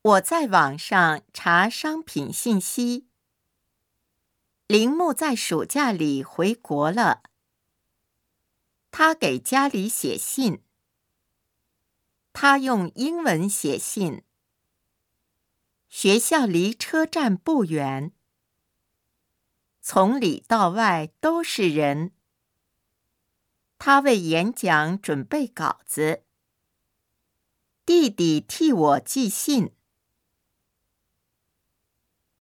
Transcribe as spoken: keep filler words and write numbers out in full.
我在网上查商品信息。铃木在暑假里回国了。他给家里写信。他用英文写信。学校离车站不远。从里到外都是人。他为演讲准备稿子。弟弟替我寄信。